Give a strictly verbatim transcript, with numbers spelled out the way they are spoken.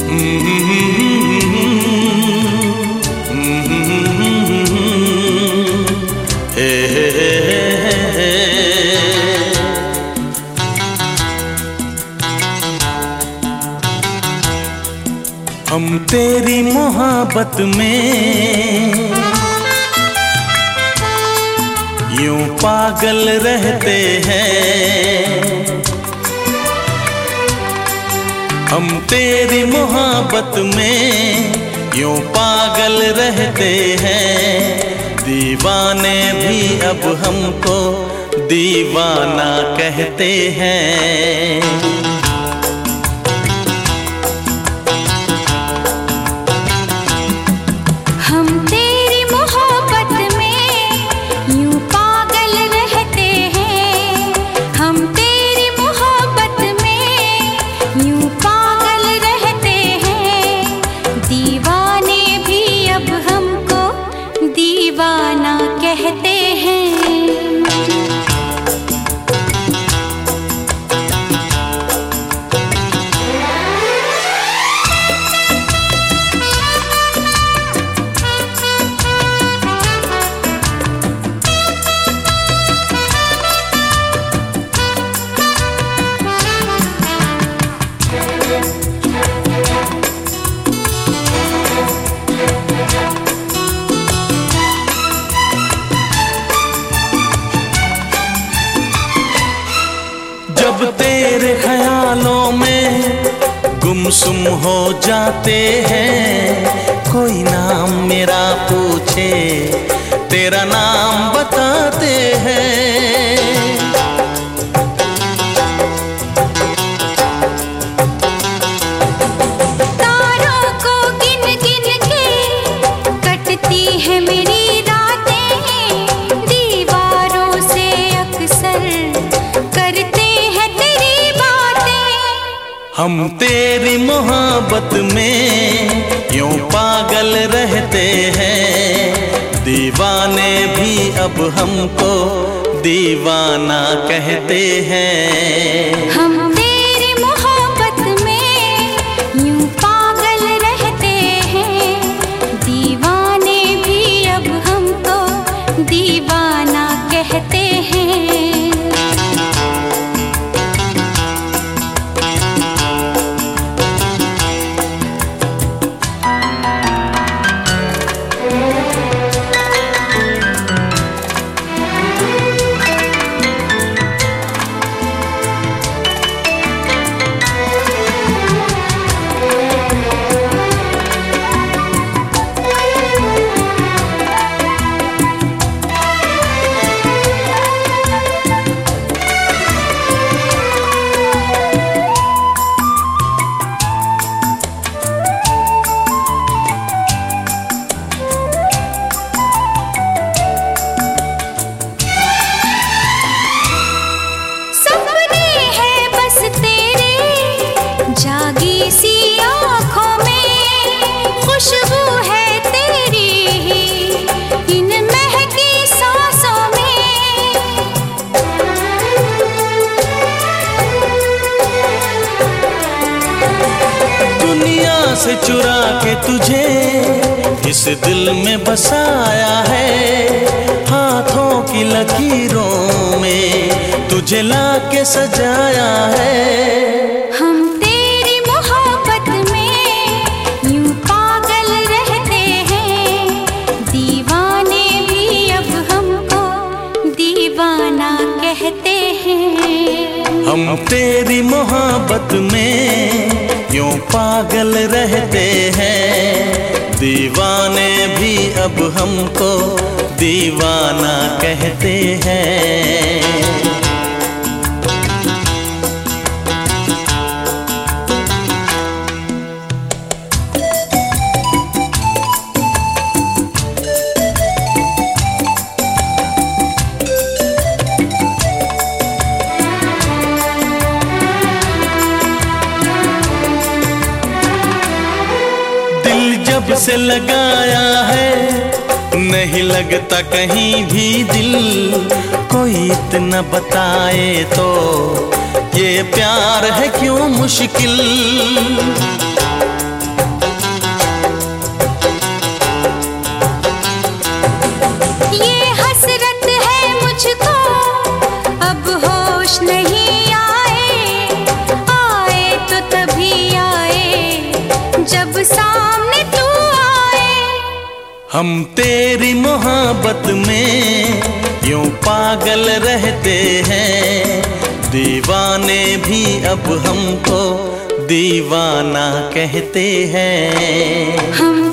हम तेरी मोहब्बत में यूं पागल रहते हैं। हम तेरी मोहब्बत में यूं पागल रहते हैं। दीवाने भी अब हमको दीवाना कहते हैं। दीवाना कहते हैं। जब तेरे ख्यालों में गुमसुम हो जाते हैं। कोई नाम मेरा पूछे तेरा नाम बताते हैं। तारों को गिन गिन के कटती है मेरी रातें। दीवारों से अक्सर करते हम तेरी मोहब्बत में यूं पागल रहते हैं। दीवाने भी अब हमको दीवाना कहते हैं। हम तेरी मोहब्बत में यूं पागल रहते हैं। दीवाने भी अब हमको दीवाना कहते हैं। जागी सी आँखों में खुशबू है तेरी इन महकी सांसों में। दुनिया से चुरा के तुझे इस दिल में बसाया है। हाथों की लकीरों में तुझे लाके सजाया है। कहते हैं हम तेरी मोहब्बत में यूं पागल रहते हैं। दीवाने भी अब हमको दीवाना कहते हैं। जब से लगाया है नहीं लगता कहीं भी दिल। कोई इतना बताए तो ये प्यार है क्यों मुश्किल। जब सामने तू आए। हम तेरी मोहब्बत में यूं पागल रहते हैं, दीवाने भी अब हमको दीवाना कहते हैं। हम